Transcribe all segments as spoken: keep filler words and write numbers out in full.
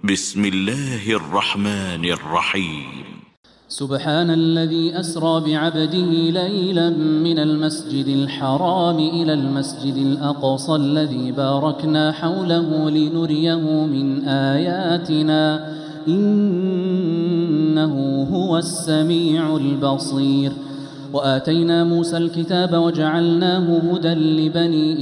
بسم الله الرحمن الرحيم. سبحان الذي أسرى بعبده ليلا من المسجد الحرام إلى المسجد الأقصى الذي باركنا حوله لنريه من آياتنا إنه هو السميع البصير. وآتينا موسى الكتاب وجعلناه هدى لبني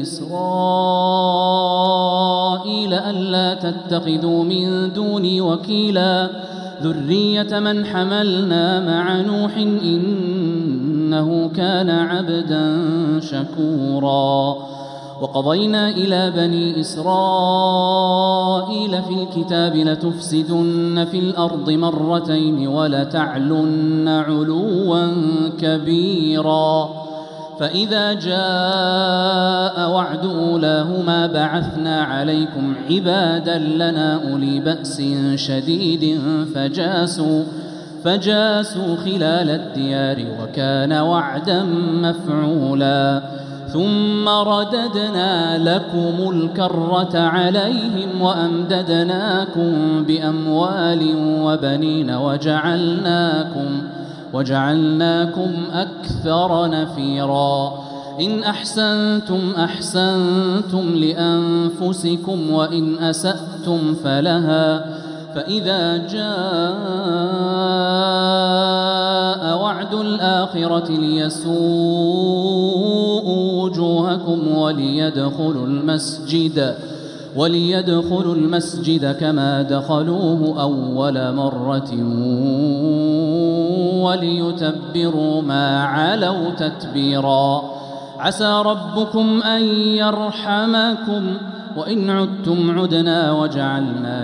إسرائيل ألا تتخذوا من دوني وكيلا ذرية من حملنا مع نوح إنه كان عبدا شكورا. وقضينا إلى بني إسرائيل في الكتاب لتفسدن في الأرض مرتين ولتعلن علوا كبيرا. فإذا جاء وعد أولاهما بعثنا عليكم عبادا لنا أولي بأس شديد فجاسوا فجاسوا خلال الديار وكان وعدا مفعولا. ثم رددنا لكم الكرة عليهم وأمددناكم بأموال وبنين وجعلناكم وجعلناكم أكثر نفيرا. إن أحسنتم أحسنتم لأنفسكم وإن أسأتم فلها. فإذا جاء وعد الآخرة ليسوءوا وجوهكم وليدخلوا المسجد وليدخلوا المسجد كما دخلوه أول مرة وليتبروا ما علوا تتبيرا. عسى ربكم أن يرحمكم وإن عدتم عدنا وجعلنا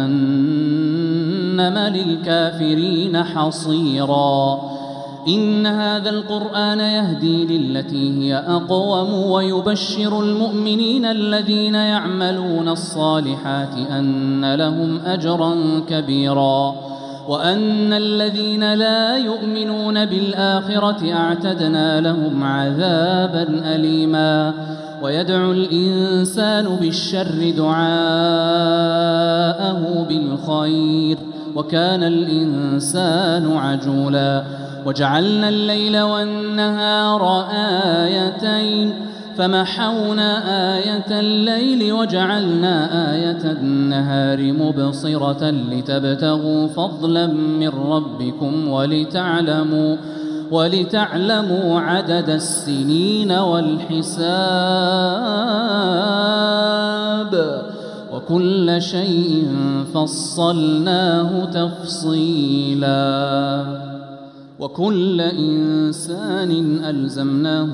جهنم للكافرين حصيرا. إن هذا القرآن يهدي للتي هي أقوم ويبشر المؤمنين الذين يعملون الصالحات أن لهم أجرا كبيرا وأن الذين لا يؤمنون بالآخرة أعتدنا لهم عذابا أليما. ويدعو الإنسان بالشر دعاءه بالخير وكان الإنسان عجولا. وجعلنا الليل والنهار آيتين فمحونا آية الليل وجعلنا آية النهار مبصرة لتبتغوا فضلا من ربكم ولتعلموا ولتعلموا عدد السنين والحساب وكل شيء فصلناه تفصيلا. وكل إنسان ألزمناه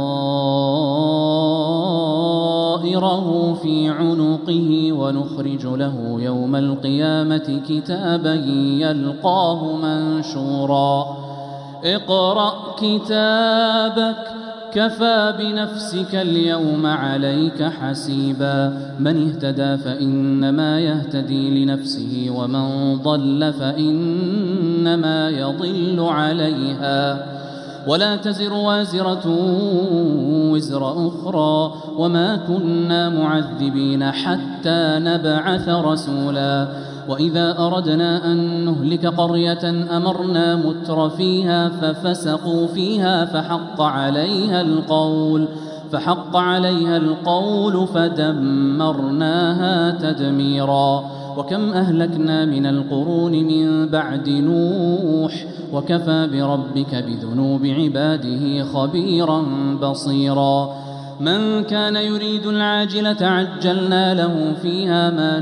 طائره في عنقه ونخرج له يوم القيامة كتابا يلقاه منشورا. اقرأ كتابك كفى بنفسك اليوم عليك حسيبا. من اهتدى فإنما يهتدي لنفسه ومن ضل فإنما يضل عليها ولا تزر وازرة وزر أخرى وما كنا معذبين حتى نبعث رسولا. وإذا أردنا أن نهلك قرية أمرنا متر فيها ففسقوا فيها فحق عليها القول فحق عليها القول فدمرناها تدميرا. وكم أهلكنا من القرون من بعد نوح وكفى بربك بذنوب عباده خبيرا بصيرا. من كان يريد العاجلة عجلنا له فيها ما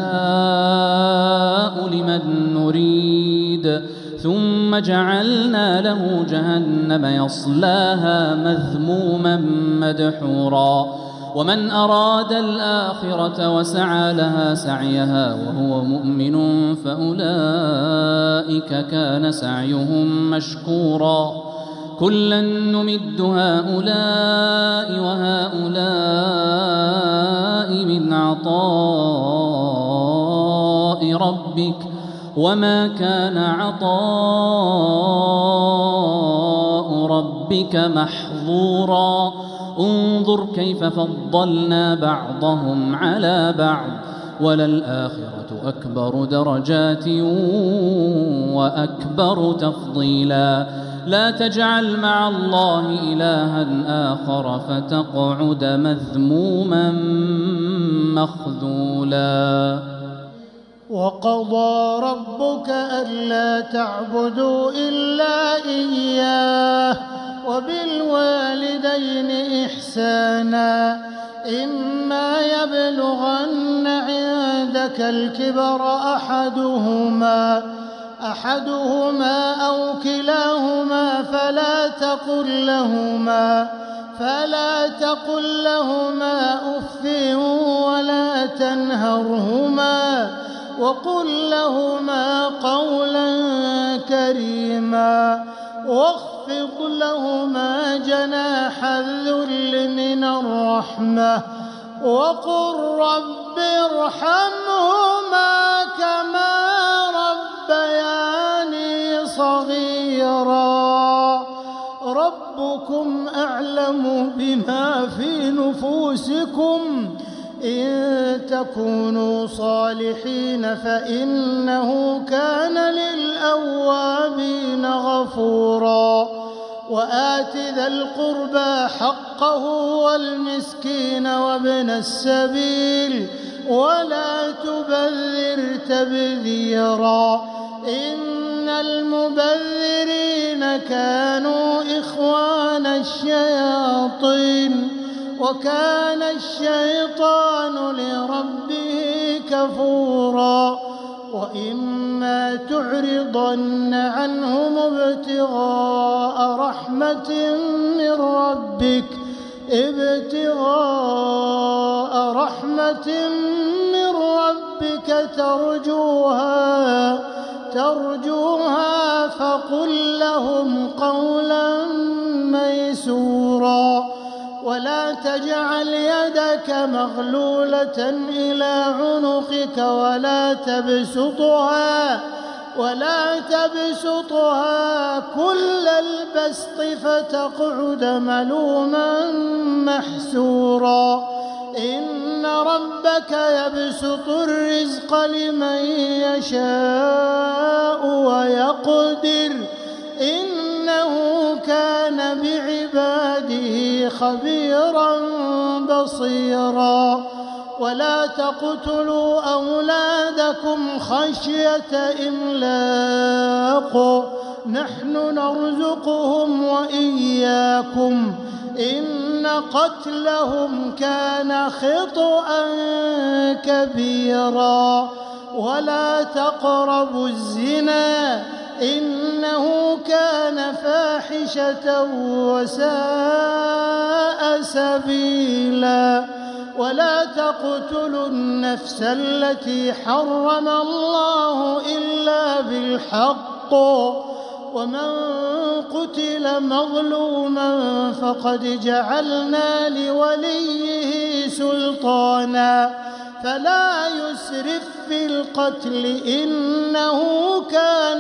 نشاء لمن نريد ثم جعلنا له جهنم يصلاها مذموما مدحورا. ومن أراد الآخرة وسعى لها سعيها وهو مؤمن فأولئك كان سعيهم مشكورا. كلا نمد هؤلاء وهؤلاء من عطاء ربك وما كان عطاء ربك محظورا. انظر كيف فضلنا بعضهم على بعض وللآخرة أكبر درجات وأكبر تفضيلا لا تجعل مع الله إلها آخر فتقعد مذموما مخذولا. وقضى ربك ألا تعبدوا إلا إياه وبالوالدين إحسانا إما يبلغن عندك الكبر أحدهما أحدهما أو كلاهما فلا تقل لهما فلا تقل لهما أف ولا تنهرهما وقل لهما قولا كريما واخفض لهما جناح الذل من الرحمة وقل رب ارحمهما كما ربياني صغيرا ربكم أعلم بما في نفوسكم إن تكونوا صالحين فإنه كان للأوابين غفورا وآت ذا القربى حقه والمسكين وابن السبيل ولا تبذر تبذيرا إن المبذرين كانوا إخوان الشياطين وكان الشيطان لربه كفورا وإما تعرضن عنهم ابتغاء رحمة من ربك ابتغاء رحمة من ربك ترجوها ترجوها فقل لهم قولا ميسورا ولا تجعل يدك مغلولة إلى عنقك ولا تبسطها ولا تبسطها كل البسط فتقعد ملوما محسورا إن ربك يبسط الرزق لمن يشاء ويقدر إنه كان بعباده خبيرا بصيرا ولا تقتلوا أولادكم خشية إملاق نحن نرزقهم وإياكم إن قتلهم كان خطأ كبيرا ولا تقربوا الزنا إنه كان فاحشة وساء سبيلا ولا تقتلوا النفس التي حرم الله إلا بالحق ومن قتل مظلوما فقد جعلنا لوليه سلطانا فلا يسرف في القتل إنه كان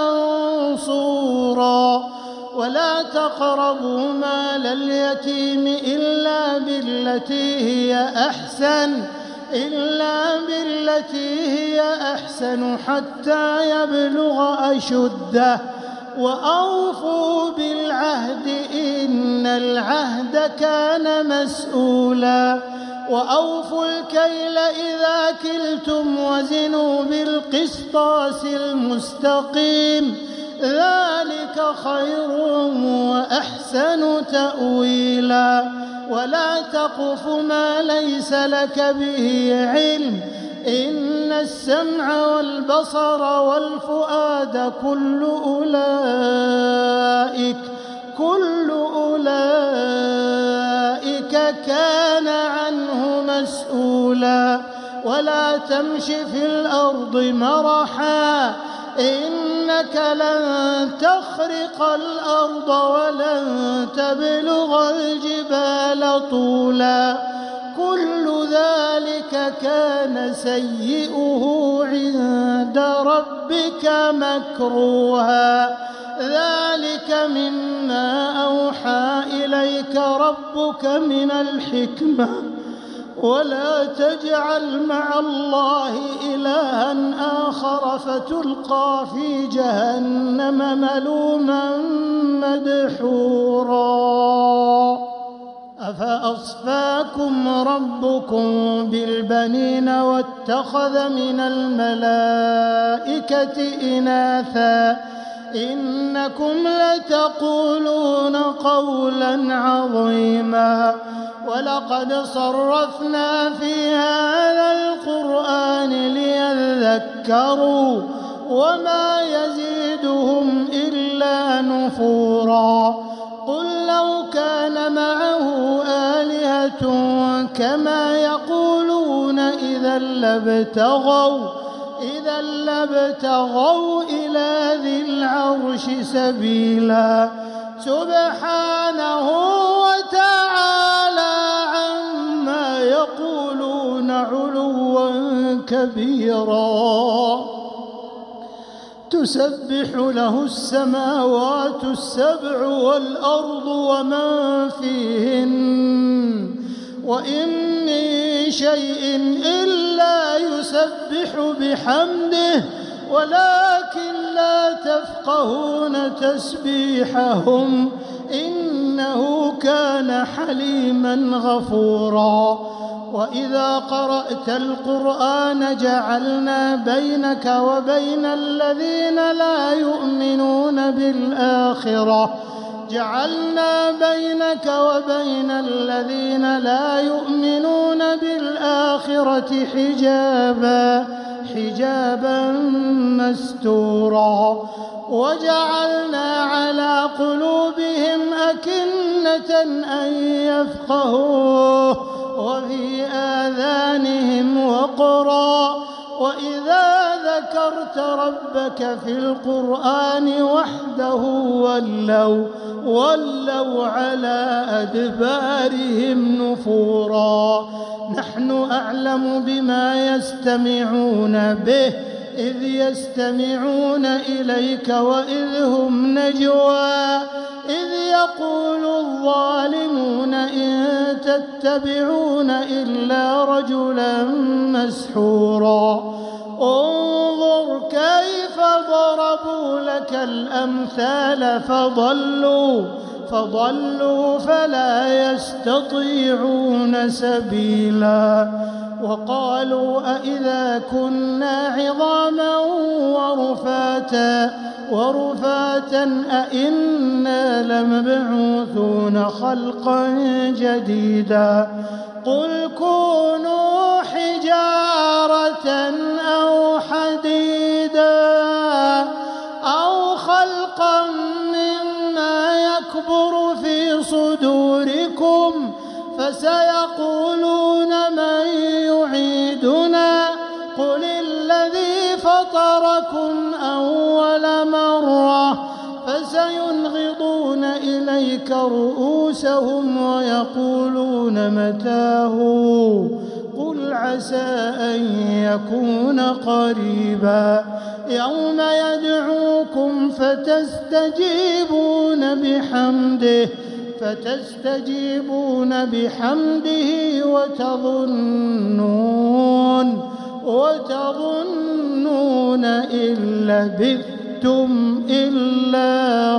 منصورا ولا تقربوا مال اليتيم إلا بالتي هي أحسن إلا بالتي هي أحسن حتى يبلغ أشده وأوفوا بالعهد إن العهد كان مسؤولا وأوفوا الكيل إذا كلتم وزنوا بالقسطاس المستقيم ذلك خير وأحسن تأويلا ولا تقف ما ليس لك به علم إن السمع والبصر والفؤاد كل أولئك كل أولئك كان عنه مسؤولا ولا تمش في الأرض مرحا إنك لن تخرق الأرض ولن تبلغ الجبال طولا كل ذلك كان سيئه عند ربك مكروها ذلك مما أوحى إليك ربك من الحكمة ولا تجعل مع الله إلها آخر فتلقى في جهنم ملوما مدحورا أفأصفاكم ربكم بالبنين واتخذ من الملائكة إناثا إنكم لتقولون قولا عظيما ولقد صرفنا في هذا القرآن ليذكروا وما يزيدهم إلا نفورا قل لو كان معه آلهة كما يقولون إذا لابتغوا إذا لابتغوا إلى ذي العرش سبيلا سبحانه وتعالى عما يقولون علوا كبيرا تسبح له السماوات السبع والأرض ومن فيهن وإن من شيء إلا يسبح بحمده ولكن لا تفقهون تسبيحهم إنه كان حليما غفورا وإذا قرأت القرآن جعلنا بينك وبين الذين لا يؤمنون بالآخرة جعلنا بينك وبين الذين لا يؤمنون بالآخرة حجابا حجابا مستورا وجعلنا على قلوبهم أكنة أن يفقهوه وفي آذانهم وقرا وإذا ذكرت ربك في القرآن وحده ولوا ولوا على أدبارهم نفورا نحن أعلم بما يستمعون به إذ يستمعون إليك وإذ هم نجوى إذ يقول الظالمون إن تتبعون إلا رجلا مسحورا انظر كيف ضربوا لك الأمثال فضلوا فضلوا فلا يستطيعون سبيلا وقالوا أإذا كنا عظاما ورفاتا ورفاتا أئنا لمبعوثون خلقا جديدا قل كونوا حجارة أو حديدا أو خلقا مما يكبر في صدوركم فسيقولون من يعيدنا قل الذي فطركم أول مرة فسينغضون إليك رؤوسهم ويقولون متاه قل عسى أن يكون قريبا يوم يدعوكم فتستجيبون بحمده فتستجيبون بحمده وتظنون وتظنون إن لبثتم إلا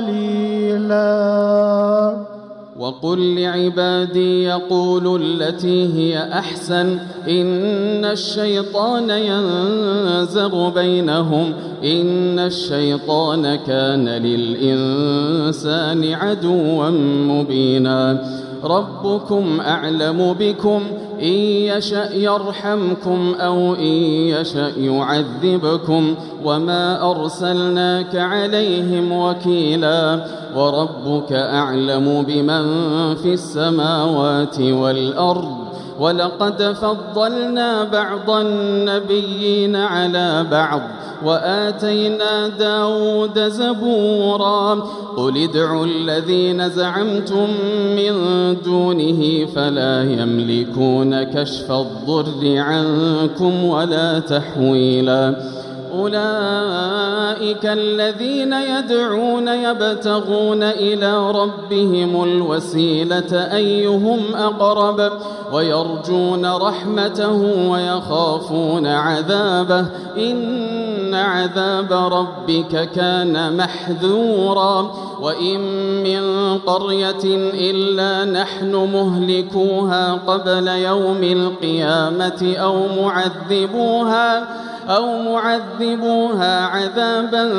قليلا وقل لعبادي يقولوا التي هي أحسن إن الشيطان ينزغ بينهم إن الشيطان كان للإنسان عدوا مبينا ربكم أعلم بكم إن يشأ يرحمكم أو إن يشأ يعذبكم وما أرسلناك عليهم وكيلا وربك أعلم بمن في السماوات والأرض ولقد فضلنا بعض النبيين على بعض وآتينا داود زبورا قل ادعوا الذين زعمتم من دونه فلا يملكون كشف الضر عنكم ولا تحويلا أولئك الذين يدعون يبتغون إلى ربهم الوسيلة أيهم أقرب ويرجون رحمته ويخافون عذابه إن عذاب ربك كان محذورا وإن من قرية إلا نحن مهلكوها قبل يوم القيامة أو معذبوها أو معذبوها عذابا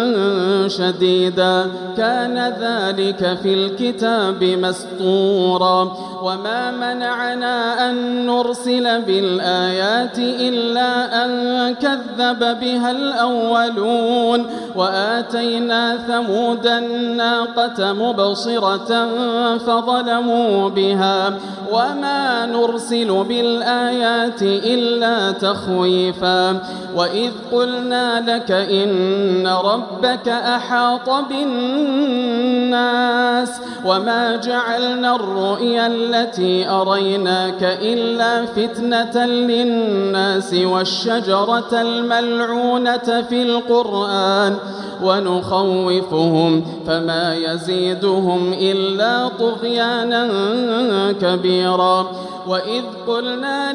شديدا كان ذلك في الكتاب مسطورا وما منعنا أن نرسل بالآيات إلا أن كذب بها الأولون وآتينا ثمود الناقة مبصرة فظلموا بها وما نرسل بالآيات إلا تخويفا وإذ قلنا لك إن ربك أحاط بالناس وما جعلنا الرؤيا التي أريناك إلا فتنة للناس والشجرة الملعونة في القرآن ونخوفهم فما يزيدهم إلا طغيانا كبيرا وإذ قلنا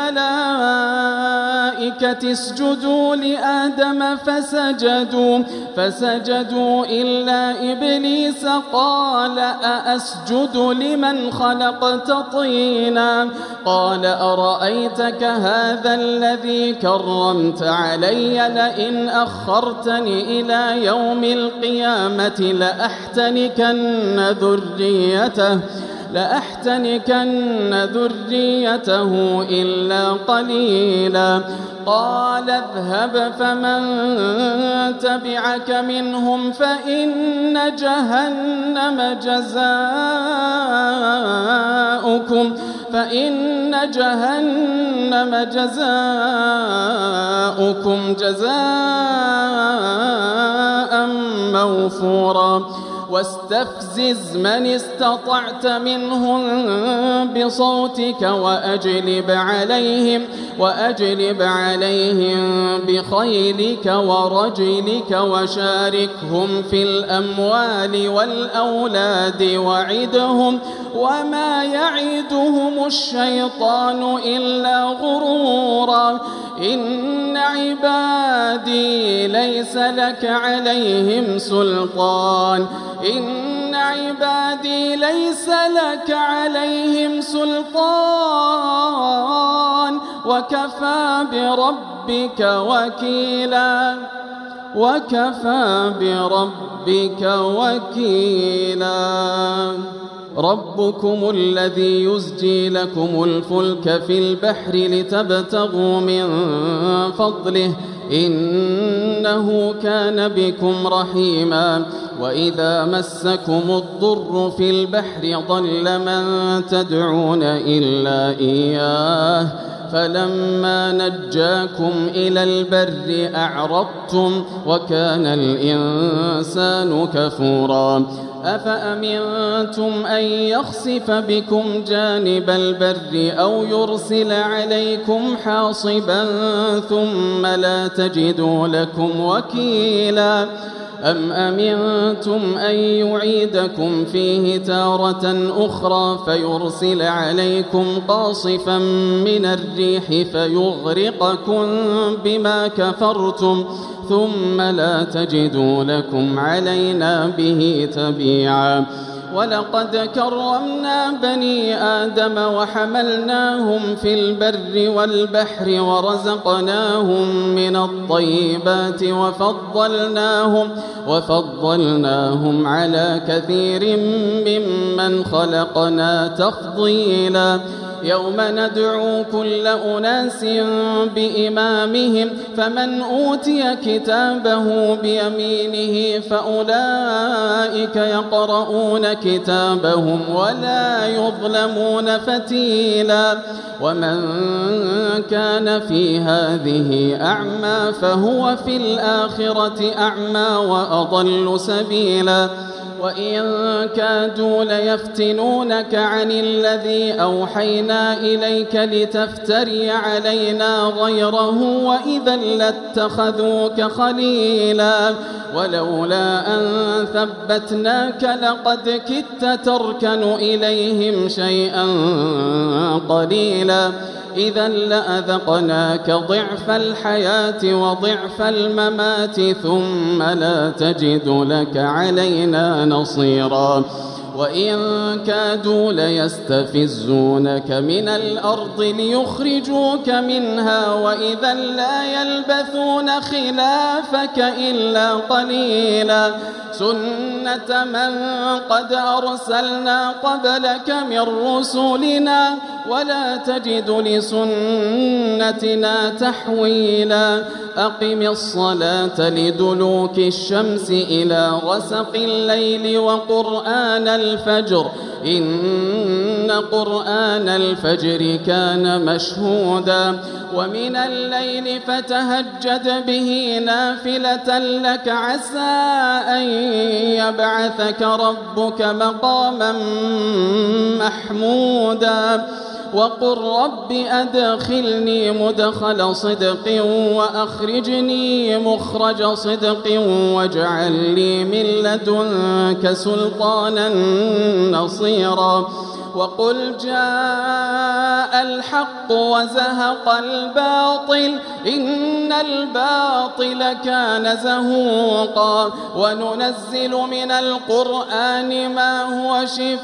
للملائكة اسجدوا لآدم فسجدوا فسجدوا إلا إبليس قال أأسجد لمن خلقت طينا قال أرأيتك هذا الذي كرمت علي لئن أخرتني إلى يوم القيامة لأحتنكن ذريته لأحتنكن ذريته إلا قليلا قال اذهب فمن تبعك منهم فإن جهنم جزاؤكم فإن جهنم جزاؤكم جزاء موفورا واستفزز من استطعت منهم بصوتك وأجلب عليهم وأجلب عليهم بخيلك ورجلك وشاركهم في الأموال والأولاد وعدهم وما يعدهم الشيطان إلا غرورا إن عبادي ليس لك عليهم سلطان إن عبادي ليس لك عليهم سلطان وكفى بربك وكيلا وكفى بربك وكيلا ربكم الذي يزجي لكم الفلك في البحر لتبتغوا من فضله إنه كان بكم رحيما وإذا مسكم الضر في البحر ضل من تدعون إلا إياه فلما نجاكم إلى البر أعرضتم وكان الإنسان كفورا أفأمنتم أن يخسف بكم جانب البر أو يرسل عليكم حاصبا ثم لا تجدوا لكم وكيلا أم أمنتم أن يعيدكم فيه تارة أخرى فيرسل عليكم قاصفا من الريح فيغرقكم بما كفرتم ثم لا تجدوا لكم علينا به تبيعا ولقد كرمنا بني آدم وحملناهم في البر والبحر ورزقناهم من الطيبات وفضلناهم وفضلناهم على كثير ممن خلقنا تفضيلا يوم ندعو كل أناس بإمامهم فمن أوتي كتابه بيمينه فأولئك يقرؤون كتابهم ولا يظلمون فتيلا ومن كان في هذه أعمى فهو في الآخرة أعمى وأضل سبيلا وإن كادوا ليفتنونك عن الذي أوحينا إليك لتفتري علينا غيره وإذا لاتخذوك خليلا ولولا أن ثبتناك لقد كدت تركن إليهم شيئا قليلا إذا لأذقناك ضعف الحياة وضعف الممات ثم لا تجد لك علينا نصيرا وإن كادوا ليستفزونك من الأرض ليخرجوك منها وإذا لا يلبثون خلافك إلا قليلا سنة من قد أرسلنا قبلك من رسلنا ولا تجد لسنتنا تحويلا أقم الصلاة لدلوك الشمس إلى غسق الليل وقرآن الفجر إن قرآن الفجر كان مشهودا ومن الليل فتهجد به نافلة لك عسى أن يبعثك ربك مقاما محمودا وقل رب أدخلني مدخل صدق وأخرجني مخرج صدق واجعل لي من لدنك سلطانا نصيرا وقل جاء الحق وزهق الباطل إن الباطل كان زهوقا وننزل من القرآن ما هو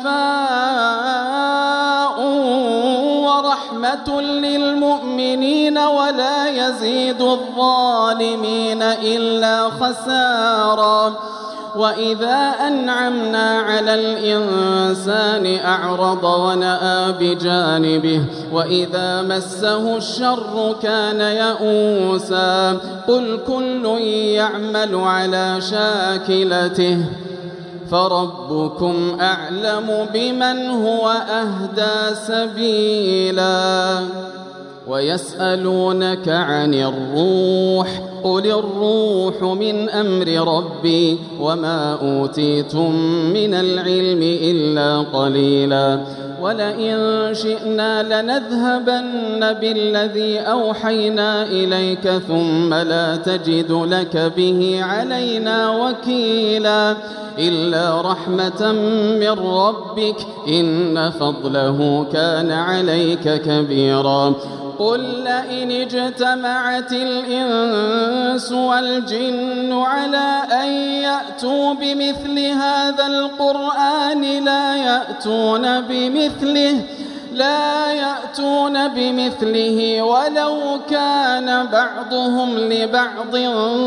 شفاء ورحمة للمؤمنين ولا يزيد الظالمين إلا خسارا وإذا أنعمنا على الإنسان أعرض ونأى بجانبه وإذا مسه الشر كان يئوسا قل كل يعمل على شاكلته فربكم أعلم بمن هو أهدى سبيلا ويسألونك عن الروح قل الروح من أمر ربي وما أوتيتم من العلم إلا قليلا ولئن شئنا لنذهبن بالذي أوحينا إليك ثم لا تجد لك به علينا وكيلا إلا رحمة من ربك إن فضله كان عليك كبيرا قل لئن اجتمعت الإنس والجن على أن يأتوا بمثل هذا القرآن لا يأتون بمثله لا يأتون بمثله ولو كان بعضهم لبعض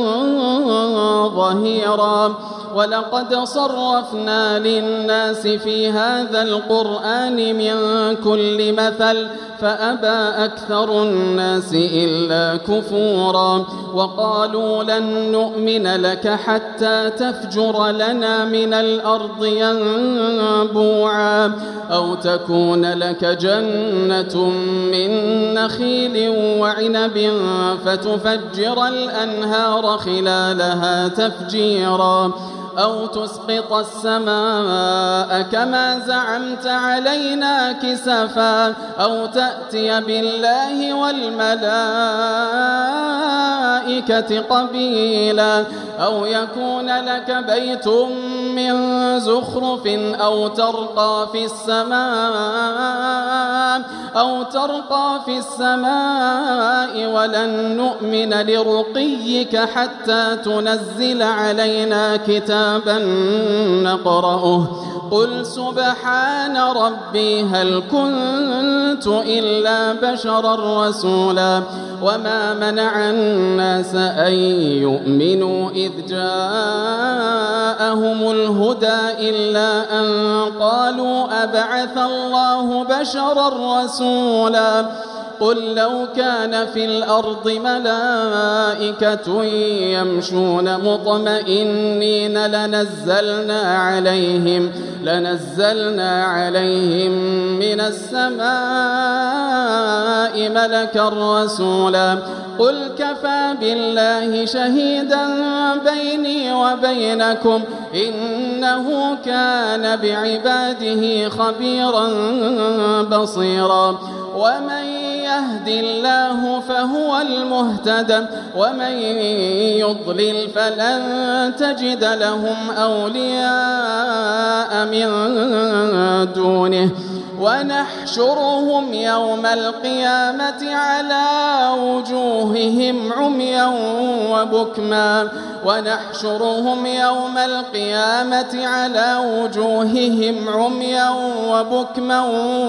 ظهيرا ولقد صرفنا للناس في هذا القرآن من كل مثل فأبى أكثر الناس إلا كفورا وقالوا لن نؤمن لك حتى تفجر لنا من الأرض ينبوعا أو تكون لك جنة من نخيل وعنب فتفجر الأنهار خلالها تفجيرا أو تسقط السماء كما زعمت علينا كسفا أو تأتي بالله والملائكة قبيلا أو يكون لك بيت من زخرف أو ترقى في السماء أو ترقى في السماء ولن نؤمن لرقيك حتى تنزل علينا كتابا نقرأه قل سبحان ربي هل كنت إلا بشرا رسولا وما منع الناس أن يؤمنوا إذ جاءهم الهدى إلا أن قالوا أبعث الله بشرا رسولا قل لو كان في الأرض ملائكة يمشون مطمئنين لنزلنا عليهم لنزلنا عليهم من السماء ملكا رسولا قل كفى بالله شهيدا بيني وبينكم إنه كان بعباده خبيرا بصيرا ومن يهد الله فهو المهتدى ومن يضلل فلن تجد لهم أولياء من دونه ونحشرهم يوم القيامة على وجوههم عميا وبكما ونحشرهم يوم القيامة على وجوههم عميا وبكما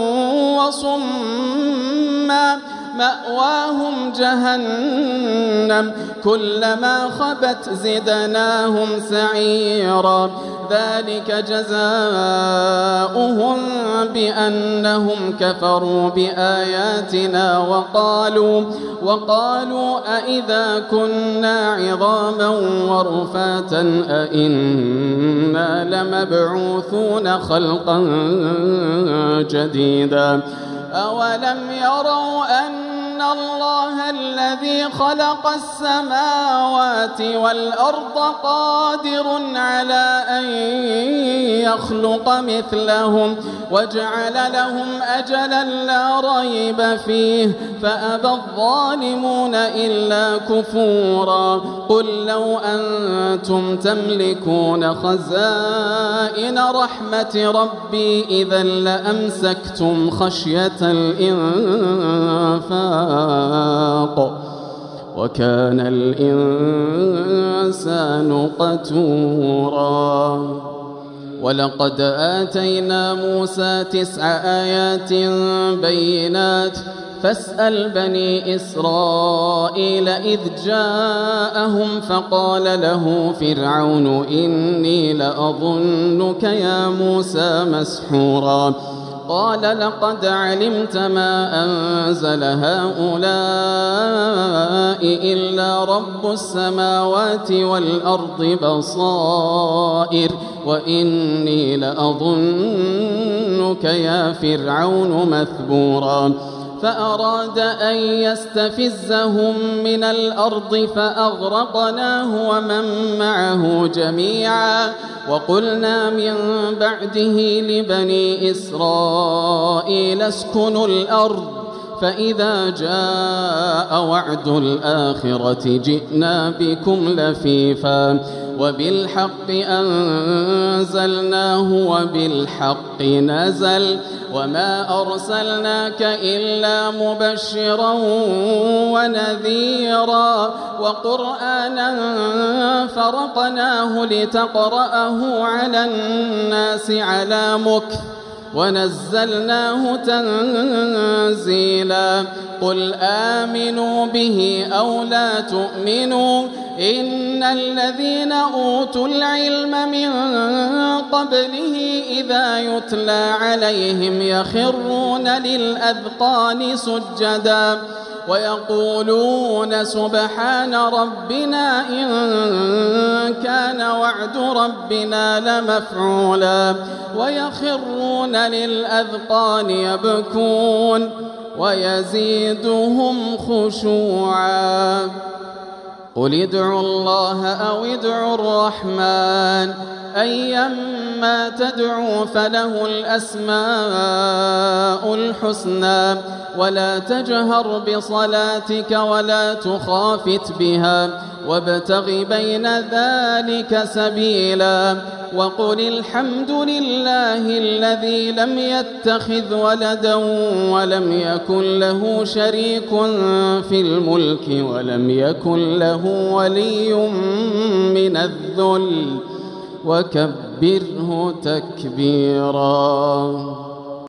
وصما مأواهم جهنم كلما خبت زدناهم سعيرا ذلك جزاؤهم بأنهم كفروا بآياتنا وقالوا وقالوا أئذا كنا عظاما ورفاتا أئنا لمبعوثون خلقا جديدا أولم يروا أن الله الذي خلق السماوات والأرض قادر على أن يخلق مثلهم وجعل لهم أجلا لا ريب فيه فأبى الظالمون إلا كفورا قل لو أنتم تملكون خزائن رحمة ربي إذا لأمسكتم خشية الإنفاق وكان الإنسان قتورا ولقد آتينا موسى تسع آيات بينات فاسأل بني إسرائيل إذ جاءهم فقال له فرعون إني لأظنك يا موسى مسحورا قال لقد علمت ما أنزل هؤلاء إلا رب السماوات والأرض بصائر وإني لأظنك يا فرعون مثبورا فأراد أن يستفزهم من الأرض فأغرقناه ومن معه جميعا وقلنا من بعده لبني إسرائيل اسكنوا الأرض فإذا جاء وعد الآخرة جئنا بكم لفيفا وبالحق أنزلناه وبالحق نزل وما أرسلناك إلا مبشرا ونذيرا وقرآنا فرقناه لتقرأه على الناس على مكث ونزلناه تنزيلا قل آمنوا به أو لا تؤمنوا إن الذين أوتوا العلم من قبله إذا يتلى عليهم يخرون للأذقان سجدا ويقولون سبحان ربنا إن كان وعد ربنا لمفعولا ويخرون للأذقان يبكون ويزيدهم خشوعا قل ادعوا الله أو ادعوا الرحمن أيما تدعوا فله الأسماء الحسنى ولا تجهر بصلاتك ولا تخافت بها وابتغ بين ذلك سبيلا وقل الحمد لله الذي لم يتخذ ولدا ولم يكن له شريك في الملك ولم يكن له ولي من الذل وكبره تكبيرا.